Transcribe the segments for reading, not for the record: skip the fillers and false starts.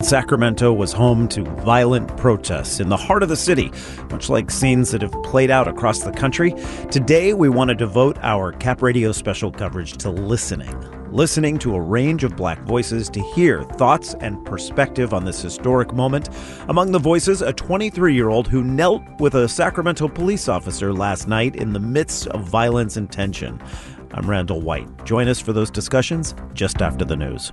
Sacramento was home to violent protests in the heart of the city, much like scenes that have played out across the country. Today, we want to devote our Cap Radio special coverage to listening to a range of Black voices to hear thoughts and perspective on this historic moment. Among the voices, a 23-year-old who knelt with a Sacramento police officer last night in the midst of violence and tension. I'm Randall White. Join us for those discussions just after the news.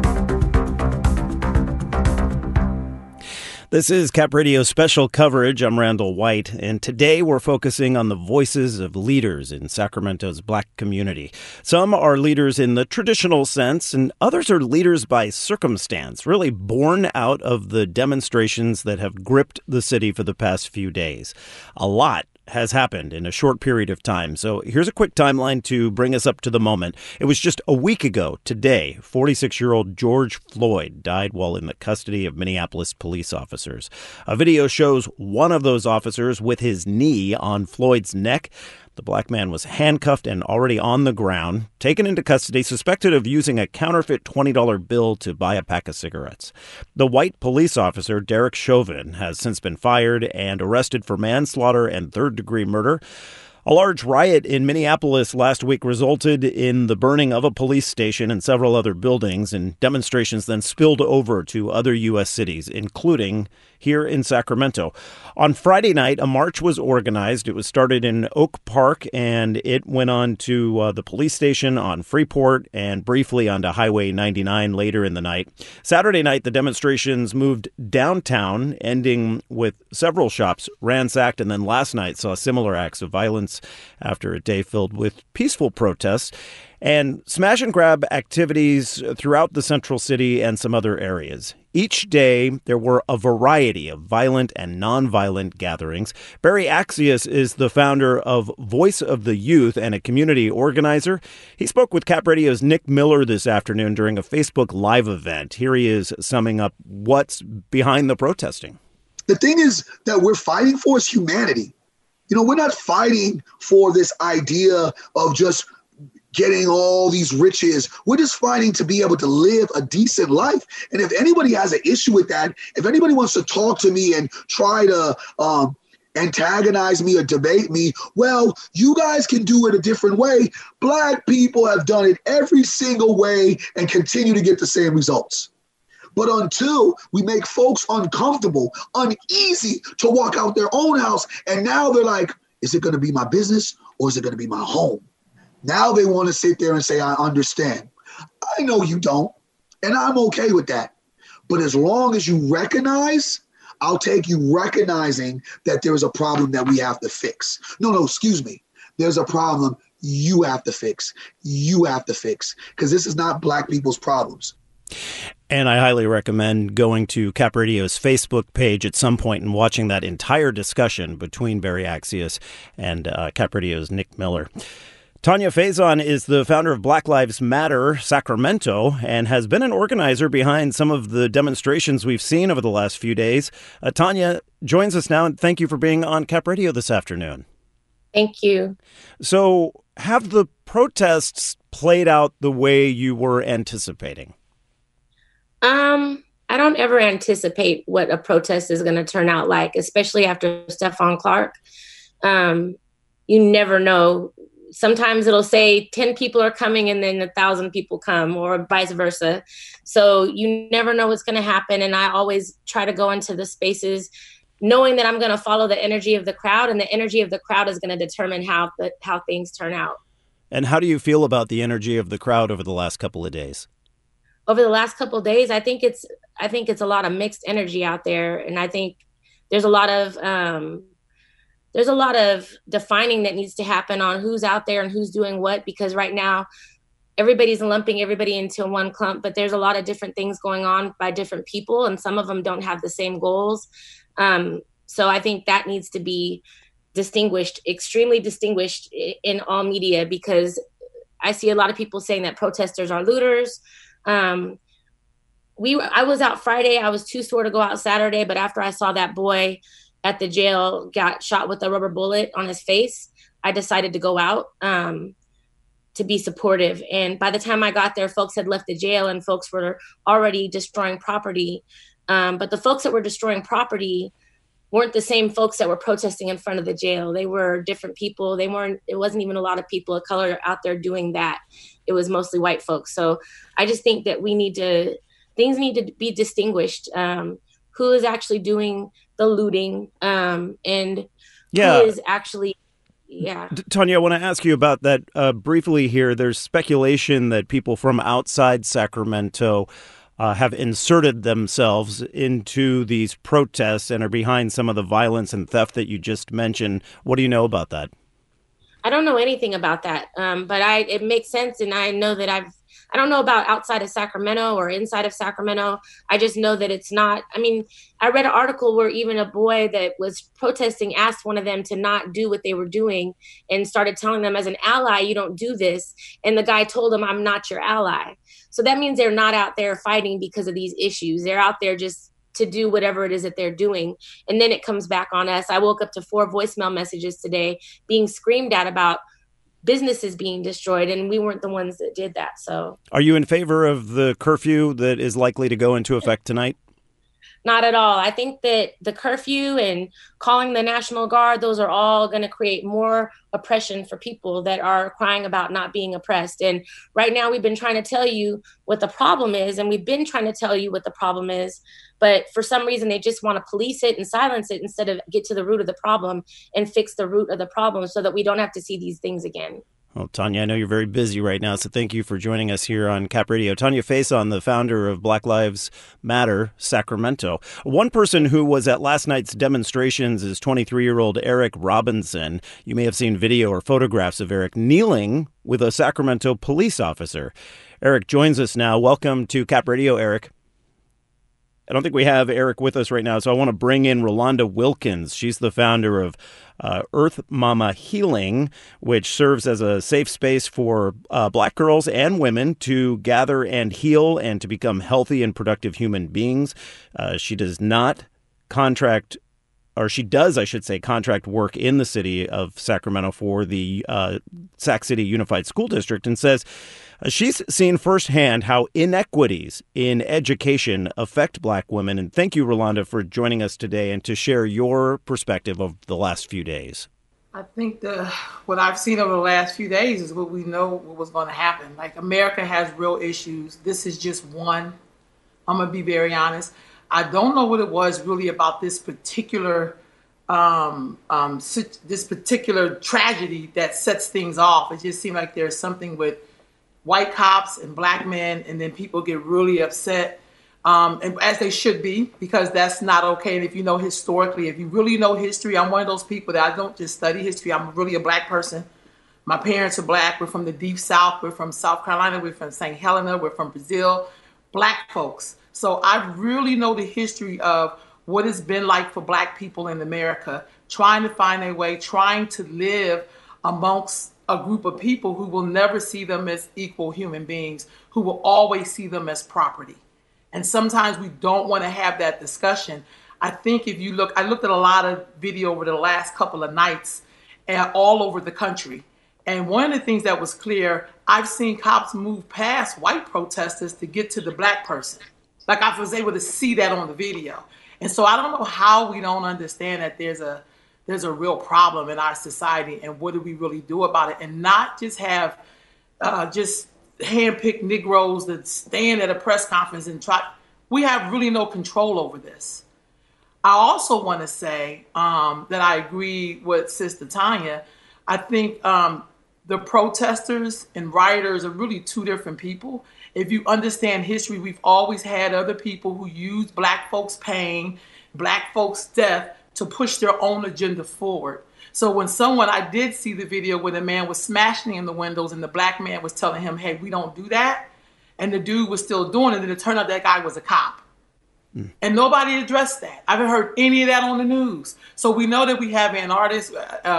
This is Cap Radio special coverage. I'm Randall White, and today we're focusing on the voices of leaders in Sacramento's Black community. Some are leaders in the traditional sense, and others are leaders by circumstance, really born out of the demonstrations that have gripped the city for the past few days. A lot has happened in a short period of time. So here's a quick timeline to bring us up to the moment. It was just a week ago today, 46-year-old George Floyd died while in the custody of Minneapolis police officers. A video shows one of those officers with his knee on Floyd's neck. The Black man was handcuffed and already on the ground, taken into custody, suspected of using a counterfeit $20 bill to buy a pack of cigarettes. The white police officer, Derek Chauvin, has since been fired and arrested for manslaughter and third-degree murder. A large riot in Minneapolis last week resulted in the burning of a police station and several other buildings, and demonstrations then spilled over to other U.S. cities, including here in Sacramento. On Friday night, a march was organized. It was started in Oak Park, and it went on to the police station on Freeport and briefly onto Highway 99 later in the night. Saturday night, the demonstrations moved downtown, ending with several shops ransacked, and then last night saw similar acts of violence after a day filled with peaceful protests and smash and grab activities throughout the central city and some other areas. Each day, there were a variety of violent and nonviolent gatherings. Barry Axius is the founder of Voice of the Youth and a community organizer. He spoke with Cap Radio's Nick Miller this afternoon during a Facebook Live event. Here he is summing up what's behind the protesting. The thing is that we're fighting for is humanity. You know, we're not fighting for this idea of just getting all these riches. We're just fighting to be able to live a decent life. And if anybody has an issue with that, if anybody wants to talk to me and try to antagonize me or debate me, well, you guys can do it a different way. Black people have done it every single way and continue to get the same results. But until we make folks uncomfortable, uneasy to walk out their own house, and now they're like, is it going to be my business or is it going to be my home? Now they want to sit there and say, I understand. I know you don't, and I'm okay with that. But as long as you recognize, I'll take you recognizing that there is a problem that we have to fix. No, excuse me. There's a problem you have to fix. You have to fix, because this is not Black people's problems. And I highly recommend going to Cap Radio's Facebook page at some point and watching that entire discussion between Barry Axius and Cap Radio's Nick Miller. Tanya Faison is the founder of Black Lives Matter Sacramento and has been an organizer behind some of the demonstrations we've seen over the last few days. Tanya joins us now, and thank you for being on Cap Radio this afternoon. Thank you. So, have the protests played out the way you were anticipating? I don't ever anticipate what a protest is going to turn out like, especially after Stephon Clark. You never know. Sometimes it'll say 10 people are coming and then 1,000 people come, or vice versa. So you never know what's going to happen. And I always try to go into the spaces knowing that I'm going to follow the energy of the crowd, and the energy of the crowd is going to determine how things turn out. And how do you feel about the energy of the crowd over the last couple of days? Over the last couple of days, I think it's a lot of mixed energy out there. And I think there's a lot of defining that needs to happen on who's out there and who's doing what, because right now everybody's lumping everybody into one clump, but there's a lot of different things going on by different people, and some of them don't have the same goals. So I think that needs to be distinguished, extremely distinguished in all media, because I see a lot of people saying that protesters are looters. I was out Friday. I was too sore to go out Saturday, but after I saw that boy at the jail got shot with a rubber bullet on his face, I decided to go out to be supportive. And by the time I got there, folks had left the jail and folks were already destroying property. But the folks that were destroying property weren't the same folks that were protesting in front of the jail. They were different people. It wasn't even a lot of people of color out there doing that. It was mostly white folks. So I just think that things need to be distinguished. Who is actually doing the looting, and who is actually, Tanya, I want to ask you about that briefly here. There's speculation that people from outside Sacramento have inserted themselves into these protests and are behind some of the violence and theft that you just mentioned. What do you know about that? I don't know anything about that, but it makes sense, and I know that I don't know about outside of Sacramento or inside of Sacramento. I just know that it's not. I mean, I read an article where even a boy that was protesting asked one of them to not do what they were doing and started telling them, as an ally, you don't do this. And the guy told him, I'm not your ally. So that means they're not out there fighting because of these issues. They're out there just to do whatever it is that they're doing. And then it comes back on us. I woke up to 4 voicemail messages today being screamed at about businesses being destroyed, and we weren't the ones that did that. So are you in favor of the curfew that is likely to go into effect tonight? Not at all. I think that the curfew and calling the National Guard, those are all going to create more oppression for people that are crying about not being oppressed. And right now we've been trying to tell you what the problem is, and we've been trying to tell you what the problem is. But for some reason, they just want to police it and silence it instead of get to the root of the problem and fix the root of the problem so that we don't have to see these things again. Well, Tanya, I know you're very busy right now, so thank you for joining us here on Cap Radio. Tanya Faison, the founder of Black Lives Matter Sacramento. One person who was at last night's demonstrations is 23-year-old Eric Robinson. You may have seen video or photographs of Eric kneeling with a Sacramento police officer. Eric joins us now. Welcome to Cap Radio, Eric. I don't think we have Eric with us right now, so I want to bring in Rolanda Wilkins. She's the founder of Earth Mama Healing, which serves as a safe space for Black girls and women to gather and heal and to become healthy and productive human beings. She does not contract, or she does, I should say, contract work in the city of Sacramento for the Sac City Unified School District, and says she's seen firsthand how inequities in education affect Black women. And thank you, Rolanda, for joining us today and to share your perspective of the last few days. I think what I've seen over the last few days is what we know what was going to happen. Like, America has real issues. This is just one. I'm going to be very honest. I don't know what it was really about this particular tragedy that sets things off. It just seemed like there's something with white cops and Black men, and then people get really upset, and as they should be, because that's not okay. And if you know historically, if you really know history, I'm one of those people that I don't just study history. I'm really a Black person. My parents are Black. We're from the Deep South. We're from South Carolina. We're from St. Helena. We're from Brazil. Black folks. So I really know the history of what it's been like for Black people in America, trying to find a way, trying to live amongst a group of people who will never see them as equal human beings, who will always see them as property. And sometimes we don't want to have that discussion. I think if you look, I looked at a lot of video over the last couple of nights and all over the country. And one of the things that was clear, I've seen cops move past white protesters to get to the Black person. Like, I was able to see that on the video. And so I don't know how we don't understand that there's a real problem in our society, and what do we really do about it, and not just have just handpicked Negroes that stand at a press conference and try. We have really no control over this. I also want to say that I agree with Sister Tanya. I think the protesters and rioters are really two different people. If you understand history, we've always had other people who use Black folks' pain, Black folks' death to push their own agenda forward. So when I did see the video where the man was smashing in the windows and the Black man was telling him, hey, we don't do that. And the dude was still doing it. And it turned out that guy was a cop. And nobody addressed that. I haven't heard any of that on the news. So we know that we have anarchists,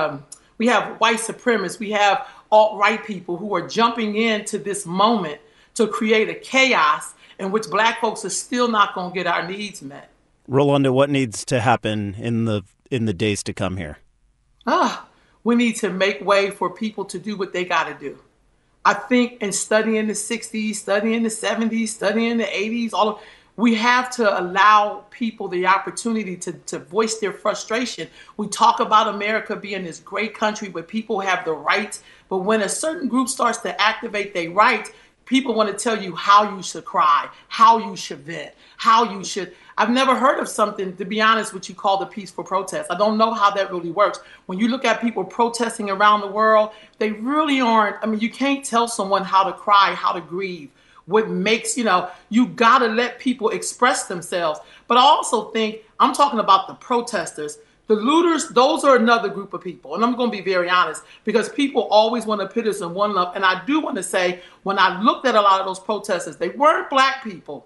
we have white supremacists, we have alt-right people who are jumping into this moment to create a chaos in which Black folks are still not going to get our needs met. Rolanda, what needs to happen in the days to come here? We need to make way for people to do what they got to do. I think in studying the 60s, studying the 70s, studying the 80s, we have to allow people the opportunity to voice their frustration. We talk about America being this great country where people have the rights, but when a certain group starts to activate their rights, people want to tell you how you should cry, how you should vent, how you should. I've never heard of something, to be honest, what you call the peaceful protest. I don't know how that really works. When you look at people protesting around the world, they really aren't. I mean, you can't tell someone how to cry, how to grieve. What makes, you got to let people express themselves. But I also think, I'm talking about the protesters. The looters, those are another group of people. And I'm going to be very honest, because people always want to pit us in one lump. And I do want to say, when I looked at a lot of those protesters, they weren't black people.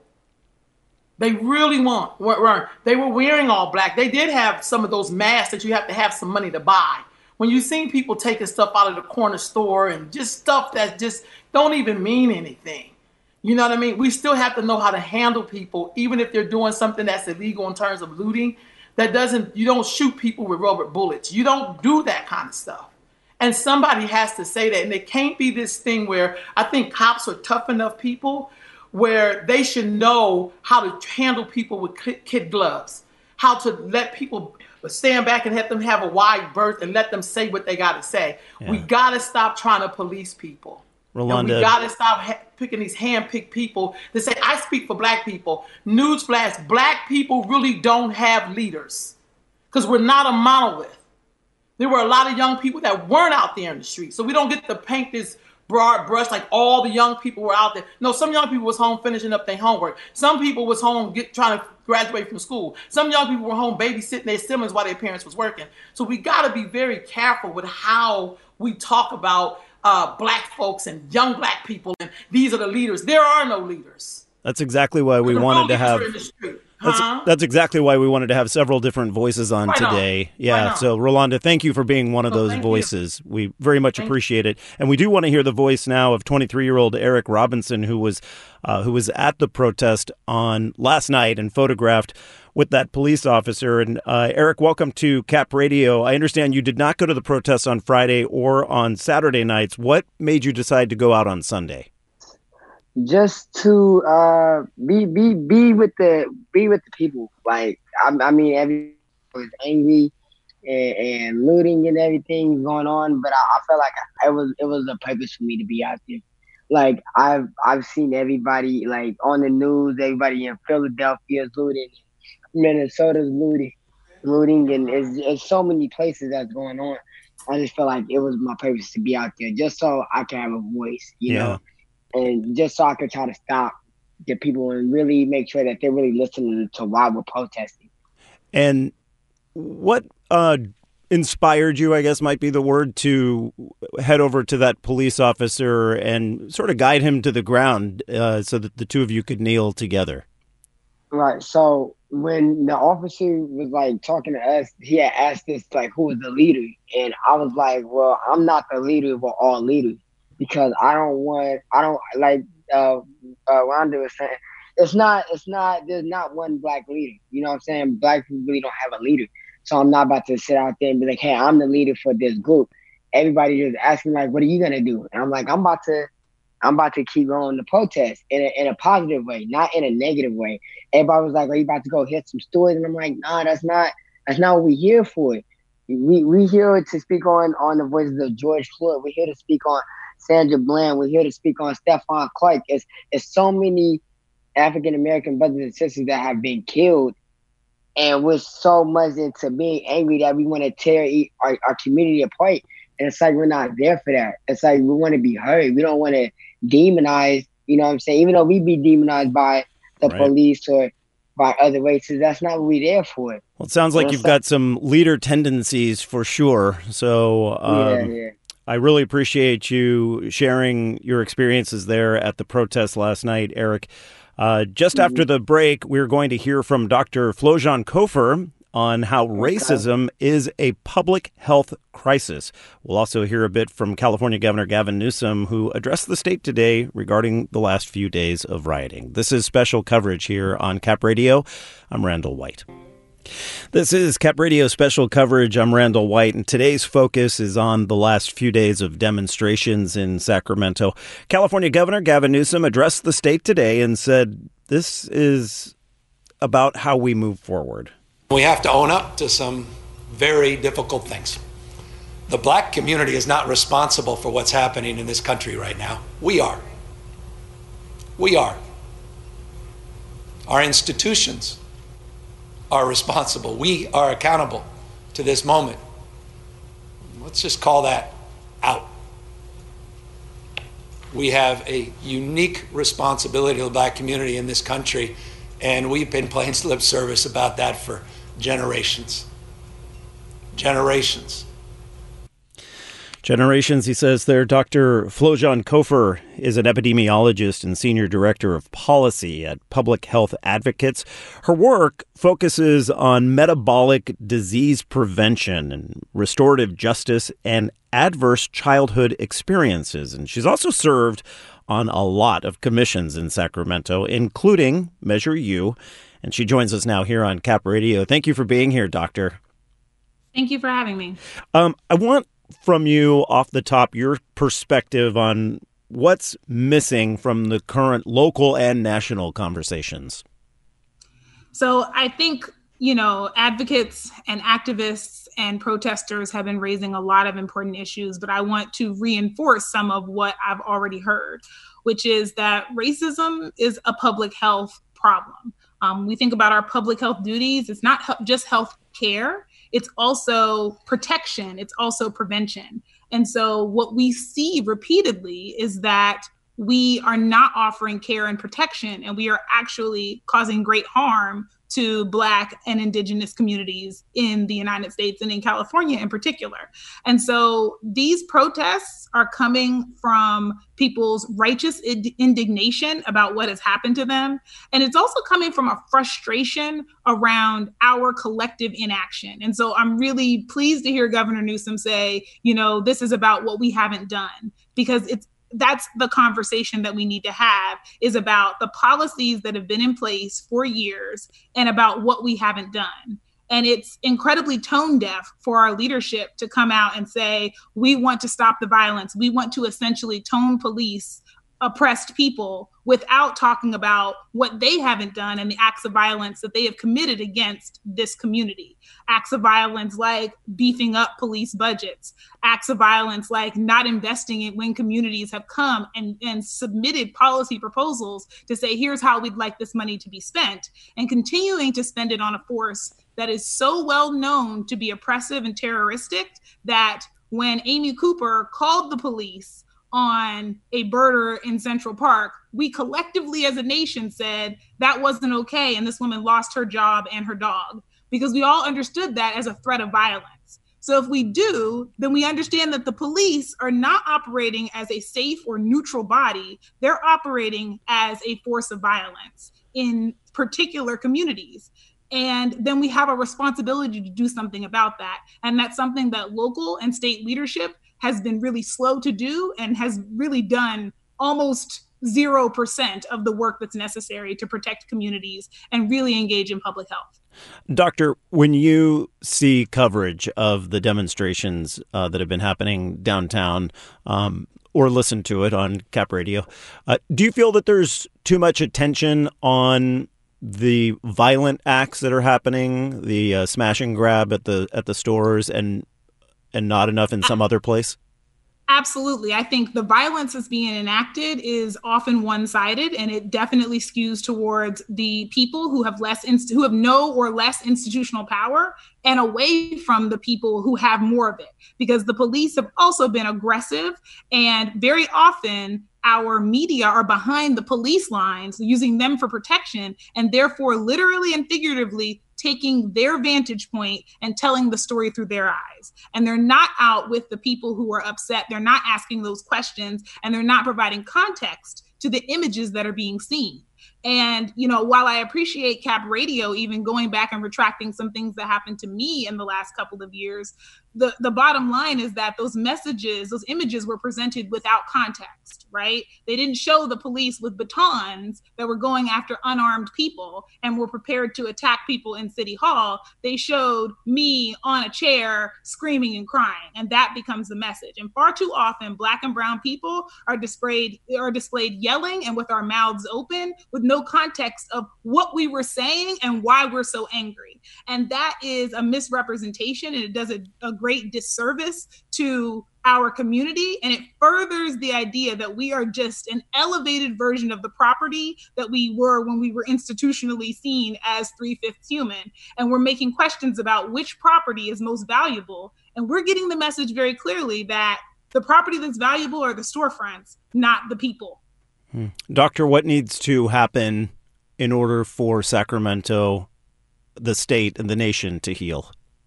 They really weren't. They were wearing all black. They did have some of those masks that you have to have some money to buy. When you seen people taking stuff out of the corner store and just stuff that just don't even mean anything. You know what I mean? We still have to know how to handle people, even if they're doing something that's illegal in terms of looting. You don't shoot people with rubber bullets. You don't do that kind of stuff. And somebody has to say that. And it can't be this thing where I think cops are tough enough people where they should know how to handle people with kid gloves, how to let people stand back and let them have a wide berth and let them say what they got to say. Yeah. We got to stop trying to police people. Rolanda, we got to stop picking these hand-picked people that say, I speak for black people. Newsflash, black people really don't have leaders because we're not a monolith. There were a lot of young people that weren't out there in the street. So we don't get to paint this broad brush like all the young people were out there. No, some young people was home finishing up their homework. Some people was home trying to graduate from school. Some young people were home babysitting their siblings while their parents was working. So we got to be very careful with how we talk about black folks and young black people, and these are the leaders. There are no leaders. That's exactly why we wanted to have. That's exactly why we wanted to have several different voices on today. Yeah. So, Rolanda, thank you for being one of those voices. We very much appreciate it, and we do want to hear the voice now of 23-year-old Eric Robinson, who was at the protest on last night and photographed with that police officer. And Eric, welcome to Cap Radio. I understand you did not go to the protest on Friday or on Saturday nights. What made you decide to go out on Sunday? Just to be with the people. Like I mean, everyone was angry and looting and everything going on, but I felt like it was a purpose for me to be out there. Like I've seen everybody like on the news, everybody in Philadelphia is looting, Minnesota's looting, and it's so many places that's going on. I just felt like it was my purpose to be out there, just so I can have a voice, you know, and just so I could try to stop the people and really make sure that they're really listening to why we're protesting. And what inspired you, I guess might be the word, to head over to that police officer and sort of guide him to the ground so that the two of you could kneel together? Right. So when the officer was like talking to us, he had asked us like, who was the leader? And I was like, well, I'm not the leader of all leaders, because I don't like Rhonda was saying, there's not one black leader. You know what I'm saying? Black people really don't have a leader. So I'm not about to sit out there and be like, hey, I'm the leader for this group. Everybody just asking like, what are you going to do? And I'm like, I'm about to keep going to protest in a positive way, not in a negative way. Everybody was like, are you about to go hit some stores? And I'm like, nah, that's not what we're here for. We here to speak on the voices of George Floyd. We're here to speak on Sandra Bland. We're here to speak on Stephon Clark. It's so many African-American brothers and sisters that have been killed. And we're so much into being angry that we want to tear our community apart. And it's like we're not there for that. It's like we want to be heard. We don't want to demonize, you know what I'm saying? Even though we be demonized by the police or by other races, that's not what we're there for. Well, it sounds like you've got some leader tendencies for sure. So I really appreciate you sharing your experiences there at the protest last night, Eric. Just after the break, we're going to hear from Dr. Flojan Kofer on how racism is a public health crisis. We'll also hear a bit from California Governor Gavin Newsom, who addressed the state today regarding the last few days of rioting. This is special coverage here on Cap Radio. I'm Randall White. This is Cap Radio special coverage. I'm Randall White, and today's focus is on the last few days of demonstrations in Sacramento. California Governor Gavin Newsom addressed the state today and said this is about how we move forward. We have to own up to some very difficult things. The black community is not responsible for what's happening in this country right now. We are. We are. Our institutions are responsible. We are accountable to this moment. Let's just call that out. We have a unique responsibility to the black community in this country, and we've been playing lip service about that for generations. Generations. Generations, he says there. Dr. Flojan Kofer is an epidemiologist and senior director of policy at Public Health Advocates. Her work focuses on metabolic disease prevention and restorative justice and adverse childhood experiences. And she's also served on a lot of commissions in Sacramento, including Measure U. And she joins us now here on Cap Radio. Thank you for being here, Doctor. Thank you for having me. I want from you off the top your perspective on what's missing from the current local and national conversations. So I think, advocates and activists and protesters have been raising a lot of important issues, but I want to reinforce some of what I've already heard, which is that racism is a public health problem. We think about our public health duties. It's not just health care. It's also protection. It's also prevention. And so what we see repeatedly is that we are not offering care and protection, and we are actually causing great harm to Black and Indigenous communities in the United States and in California in particular. And so these protests are coming from people's righteous indignation about what has happened to them. And it's also coming from a frustration around our collective inaction. And so I'm really pleased to hear Governor Newsom say, this is about what we haven't done, because that's the conversation that we need to have, is about the policies that have been in place for years and about what we haven't done. And it's incredibly tone deaf for our leadership to come out and say, we want to stop the violence. We want to essentially tone police oppressed people without talking about what they haven't done and the acts of violence that they have committed against this community. Acts of violence like beefing up police budgets, acts of violence like not investing in when communities have come and submitted policy proposals to say, here's how we'd like this money to be spent, and continuing to spend it on a force that is so well known to be oppressive and terroristic that when Amy Cooper called the police on a birder in Central Park, we collectively as a nation said that wasn't okay, and this woman lost her job and her dog, because we all understood that as a threat of violence. So if we do, then we understand that the police are not operating as a safe or neutral body. They're operating as a force of violence in particular communities. And then we have a responsibility to do something about that. And that's something that local and state leadership has been really slow to do and has really done almost 0% of the work that's necessary to protect communities and really engage in public health. Doctor, when you see coverage of the demonstrations that have been happening downtown, or listen to it on Cap Radio, do you feel that there's too much attention on the violent acts that are happening, the smash and grab at the stores, and not enough in some other place? Absolutely. I think the violence that's being enacted is often one-sided, and it definitely skews towards the people who have who have no or less institutional power, and away from the people who have more of it, because the police have also been aggressive, and very often our media are behind the police lines, using them for protection, and therefore literally and figuratively taking their vantage point and telling the story through their eyes. And they're not out with the people who are upset. They're not asking those questions, and they're not providing context to the images that are being seen. And, while I appreciate Cap Radio even going back and retracting some things that happened to me in the last couple of years, the bottom line is that those messages, those images were presented without context, right? They didn't show the police with batons that were going after unarmed people and were prepared to attack people in City Hall. They showed me on a chair screaming and crying, and that becomes the message. And far too often, Black and brown people are displayed yelling and with our mouths open with no context of what we were saying and why we're so angry. And that is a misrepresentation, and it does a great disservice to our community, and it furthers the idea that we are just an elevated version of the property that we were when we were institutionally seen as 3/5 human. And we're making questions about which property is most valuable. And we're getting the message very clearly that the property that's valuable are the storefronts, not the people. Doctor, what needs to happen in order for Sacramento, the state, and the nation to heal?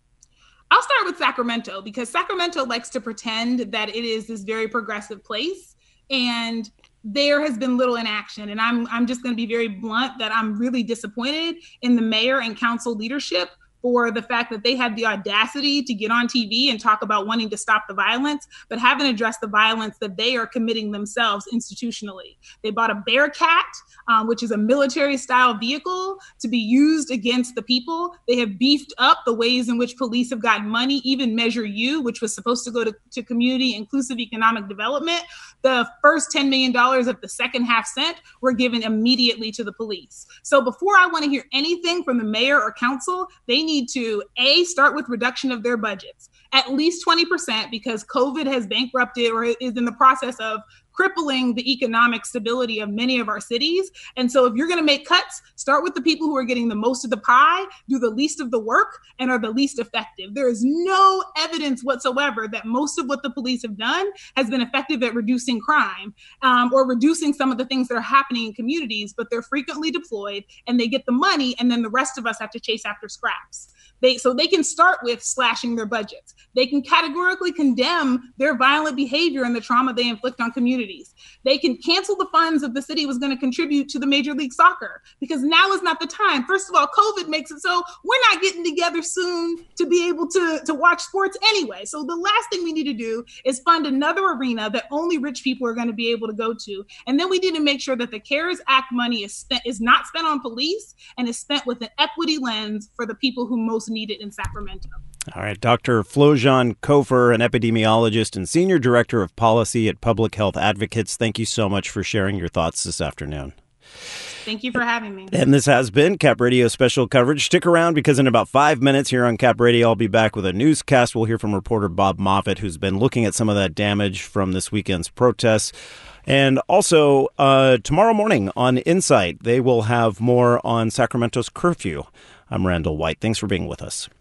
I'll start with Sacramento, because Sacramento likes to pretend that it is this very progressive place, and there has been little in action. And I'm just going to be very blunt that I'm really disappointed in the mayor and council leadership for the fact that they had the audacity to get on TV and talk about wanting to stop the violence, but haven't addressed the violence that they are committing themselves institutionally. They bought a Bearcat, which is a military-style vehicle to be used against the people. They have beefed up the ways in which police have gotten money, even Measure U, which was supposed to go to community inclusive economic development. The first $10 million of the second half cent were given immediately to the police. So before I want to hear anything from the mayor or council, they need to start with reduction of their budgets, at least 20%, because COVID has bankrupted or is in the process of crippling the economic stability of many of our cities. And so if you're going to make cuts, start with the people who are getting the most of the pie, do the least of the work, and are the least effective. There is no evidence whatsoever that most of what the police have done has been effective at reducing crime or reducing some of the things that are happening in communities, but they're frequently deployed and they get the money, and then the rest of us have to chase after scraps. So they can start with slashing their budgets. They can categorically condemn their violent behavior and the trauma they inflict on communities. They can cancel the funds that the city was going to contribute to the Major League Soccer, because now is not the time. First of all, COVID makes it so we're not getting together soon to be able to watch sports anyway. So the last thing we need to do is fund another arena that only rich people are going to be able to go to. And then we need to make sure that the CARES Act money is not spent on police and is spent with an equity lens for the people who most need it in Sacramento. All right. Dr. Flojan Kofer, an epidemiologist and senior director of policy at Public Health Advocates, thank you so much for sharing your thoughts this afternoon. Thank you for having me. And this has been Cap Radio special coverage. Stick around, because in about 5 minutes here on Cap Radio, I'll be back with a newscast. We'll hear from reporter Bob Moffitt, who's been looking at some of that damage from this weekend's protests. And also, tomorrow morning on Insight, they will have more on Sacramento's curfew. I'm Randall White. Thanks for being with us.